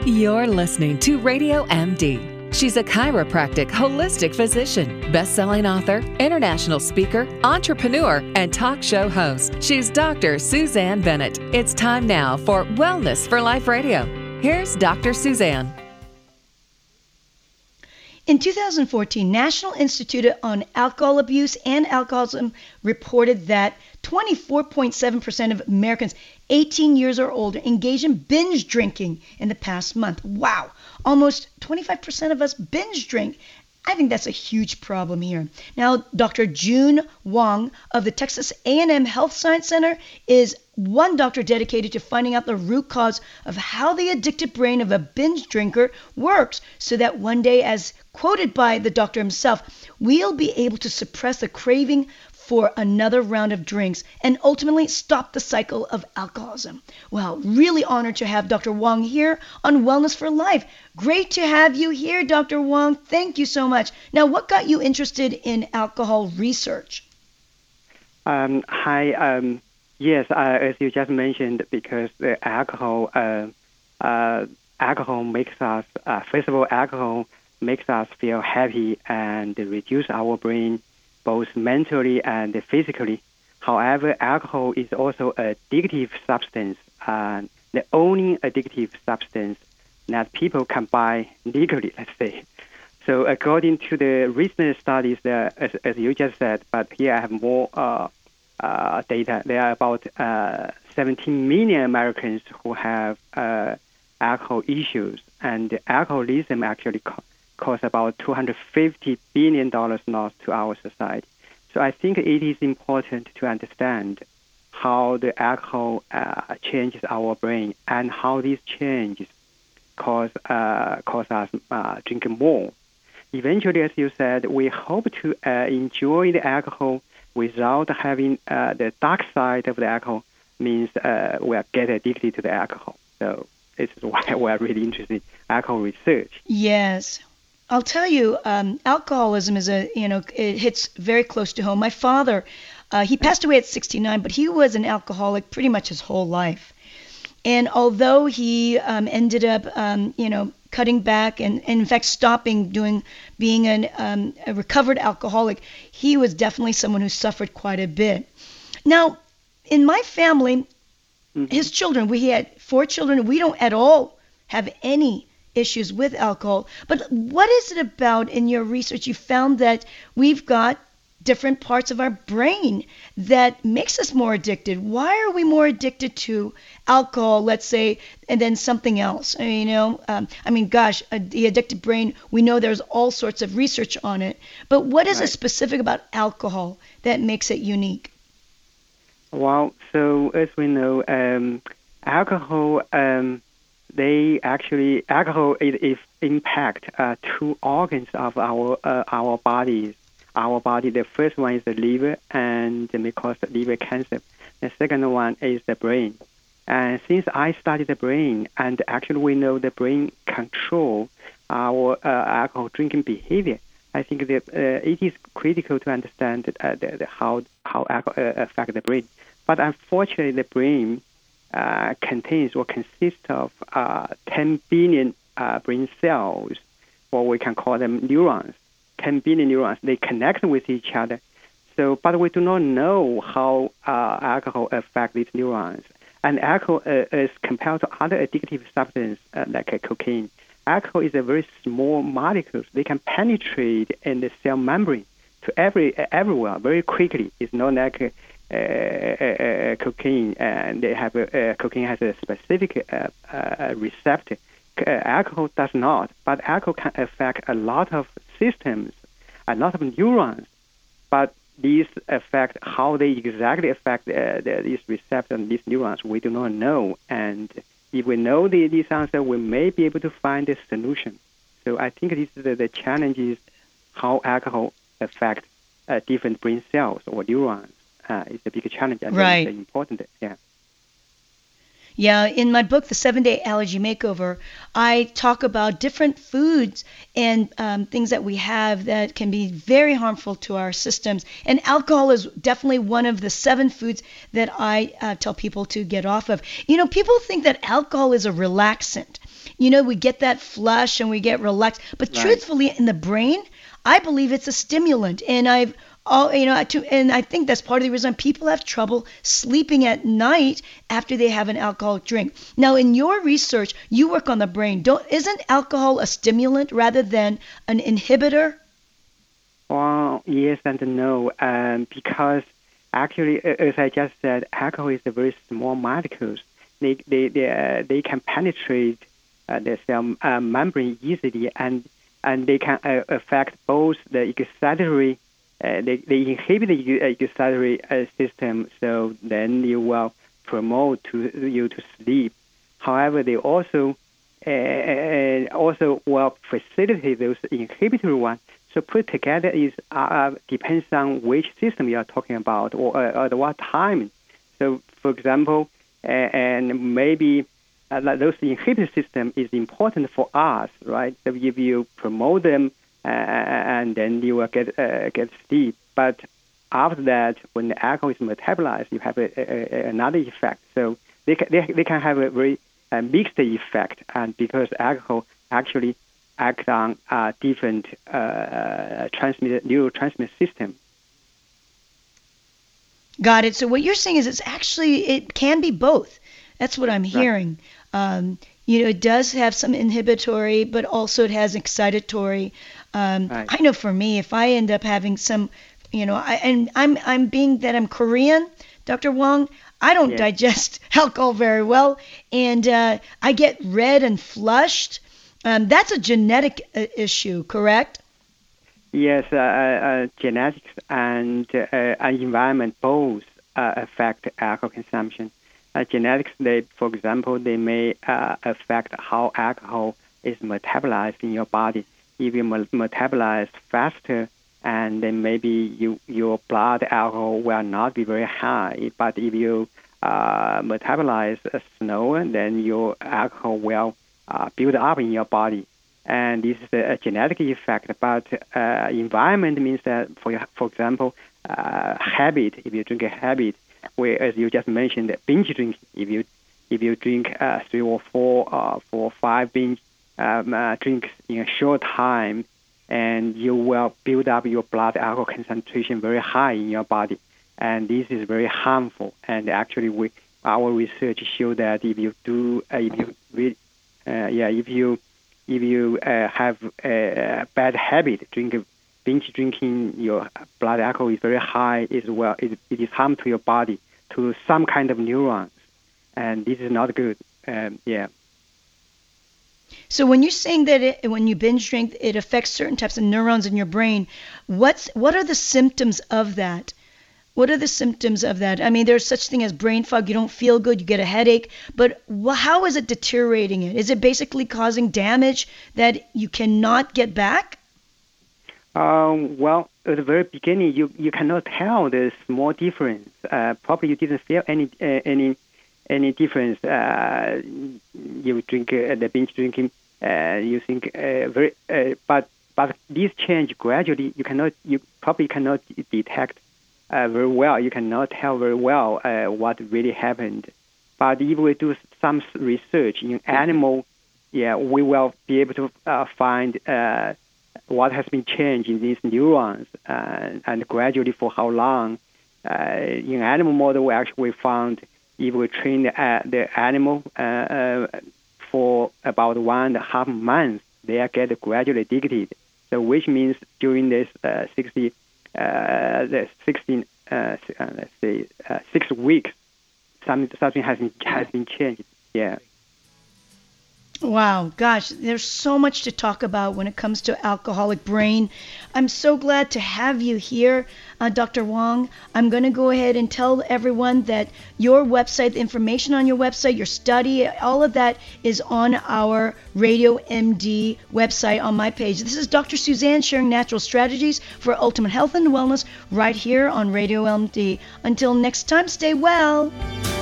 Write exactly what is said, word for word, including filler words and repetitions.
You're listening to Radio M D. She's a chiropractic holistic physician, best-selling author, international speaker, entrepreneur, and talk show host. She's Doctor Suzanne Bennett. It's time now for Wellness for Life Radio. Here's Doctor Suzanne. In two thousand fourteen, National Institute on Alcohol Abuse and Alcoholism reported that twenty-four point seven percent of Americans eighteen years or older engage in binge drinking in the past month. Wow, almost twenty-five percent of us binge drink. I think that's a huge problem here. Now, Doctor June Wong of the Texas A and M Health Science Center is one doctor dedicated to finding out the root cause of how the addicted brain of a binge drinker works, so that one day, as quoted by the doctor himself, we'll be able to suppress the craving for another round of drinks and ultimately stop the cycle of alcoholism. Well, really honored to have Doctor Wong here on Wellness for Life. Great to have you here, Doctor Wong. Thank you so much. Now, what got you interested in alcohol research? Um, hi. Um, yes, uh, as you just mentioned, because the alcohol, uh, uh, alcohol makes us, uh, first of all, alcohol makes us feel happy and reduce our brain both mentally and physically. However, alcohol is also an addictive substance, uh, the only addictive substance that people can buy legally, let's say. So according to the recent studies, uh, as, as you just said, but here I have more uh, uh, data. There are about uh, seventeen million Americans who have uh, alcohol issues, and alcoholism actually co- costs about two hundred fifty billion dollars loss to our society. So I think it is important to understand how the alcohol uh, changes our brain and how these changes cause, uh, cause us uh, drinking more. Eventually, as you said, we hope to uh, enjoy the alcohol without having uh, the dark side of the alcohol, means uh, we get addicted to the alcohol. So this is why we're really interested in alcohol research. Yes. I'll tell you, um, alcoholism is a, you know, it hits very close to home. My father, uh, he passed away at sixty-nine, but he was an alcoholic pretty much his whole life. And although he um, ended up, um, you know, cutting back and, and in fact stopping doing, being an, um, a recovered alcoholic, he was definitely someone who suffered quite a bit. Now, in my family, mm-hmm. his children, we had four children. We don't at all have any issues with alcohol. But what is it about in your research? You found that we've got different parts of our brain that makes us more addicted. Why are we more addicted to alcohol, let's say, and then something else? I mean, you know, um, I mean, gosh, uh, the addicted brain, we know there's all sorts of research on it. But what is right. it specific about alcohol that makes it unique? Well, so as we know, um, alcohol, um, they actually, alcohol is, is impact uh, two organs of our uh, our bodies. Our body, the first one is the liver, and may cause liver cancer. The second one is the brain. And since I studied the brain, and actually we know the brain control our uh, alcohol drinking behavior, I think that uh, it is critical to understand uh, the, the, how how alcohol uh, affect the brain. But unfortunately, the brain uh, contains or consists of uh, ten billion uh, brain cells, or we can call them neurons. ten billion neurons, they connect with each other. So, but we do not know how uh, alcohol affects these neurons. And alcohol, uh, as compared to other addictive substances uh, like uh, cocaine, alcohol is a very small molecule. They can penetrate in the cell membrane to every uh, everywhere very quickly. It's not like uh, uh, uh, cocaine, and they have a, uh, cocaine has a specific uh, uh, receptor. Uh, alcohol does not, but alcohol can affect a lot of systems, a lot of neurons, but these affect how they exactly affect uh, the, these receptors and these neurons. We do not know, and if we know the, this answer, we may be able to find a solution. So I think this is the, the challenge is how alcohol affects uh, different brain cells or neurons. Uh, it's a big challenge. I think right. It's important. Yeah. Yeah, in my book, The Seven-Day Allergy Makeover, I talk about different foods and um, things that we have that can be very harmful to our systems. And alcohol is definitely one of the seven foods that I uh, tell people to get off of. You know, people think that alcohol is a relaxant. you know, we get that flush and we get relaxed. But Right. truthfully, in the brain, I believe it's a stimulant. And I've, all, you know, to, and I think that's part of the reason people have trouble sleeping at night after they have an alcoholic drink. Now, in your research, you work on the brain. Don't, isn't alcohol a stimulant rather than an inhibitor? Well, yes and no, um, because actually, a- as I just said, alcohol is a very small molecules. They they they, uh, they can penetrate uh, the cell uh, membrane easily, and and they can uh, affect both the excitatory, uh, they they inhibit the uh, excitatory uh, system. So then you will promote to you to sleep. However, they also uh, uh, also will facilitate those inhibitory ones. So put together is uh, depends on which system you are talking about or uh, at what time. So, for example, uh, and maybe uh, like those inhibitor system is important for us, right? So if you promote them, uh, and then you will get uh, get sleep. But after that, when the alcohol is metabolized, you have a, a, a, another effect. So they can, they, they can have a very uh, mixed effect, and because alcohol actually act on uh, different uh, transmitter, neurotransmitter system. Got it. So what you're saying is it's actually, it can be both. That's what I'm Right. hearing. Um, you know, it does have some inhibitory, but also it has excitatory. Um, Right. I know for me, if I end up having some, you know, I, and I'm I'm being that I'm Korean, Doctor Wong, I don't Yes. digest alcohol very well, and uh, I get red and flushed. Um, that's a genetic uh, issue, correct? Yes, uh, uh, genetics and uh, and environment both uh, affect alcohol consumption. Uh, genetics, they, for example, they may uh, affect how alcohol is metabolized in your body. If you me- metabolize faster, and then maybe you, your blood alcohol will not be very high. But if you uh, metabolize uh, slower, then your alcohol will uh, build up in your body. And this is a, a genetic effect. But uh, environment means that, for your, for example, uh, habit. If you drink a habit, where as you just mentioned, binge drinking. If you if you drink uh, three or four, uh, four or five binge um, uh, drinks in a short time, and you will build up your blood alcohol concentration very high in your body, and this is very harmful. And actually, we our research show that if you do, uh, if you re- uh, yeah, if you if you uh, have a bad habit, drink binge drinking, your blood alcohol is very high as well. It, it is harm to your body, to some kind of neurons, and this is not good. Um, yeah. So when you're saying that it, when you binge drink, it affects certain types of neurons in your brain, what's what are the symptoms of that? What are the symptoms of that? I mean, there's such thing as brain fog. You don't feel good. You get a headache. But wh- how is it deteriorating it? Is it basically causing damage that you cannot get back? Um, well, at the very beginning, you, you cannot tell the small difference. Uh, probably you didn't feel any uh, any any difference. Uh, you drink uh, the binge drinking. Uh, you think uh, very, uh, but but this change gradually. You cannot. You probably cannot detect uh, very well. You cannot tell very well uh, what really happened. But if we do some research in animal, yeah, we will be able to uh, find. Uh, what has been changed in these neurons uh, and gradually for how long. Uh, in animal model, we actually found if we train the, uh, the animal uh, uh, for about one and a half months, they get gradually addicted. So which means during this uh, sixty, uh, the sixteen, uh, uh, let's say uh, six weeks, some, something has been, has been changed. Yeah. Wow, gosh, there's so much to talk about when it comes to alcoholic brain. I'm so glad to have you here, uh, Doctor Wong. I'm going to go ahead and tell everyone that your website, the information on your website, your study, all of that is on our Radio M D website on my page. This is Doctor Suzanne sharing natural strategies for ultimate health and wellness right here on Radio M D. Until next time, stay well.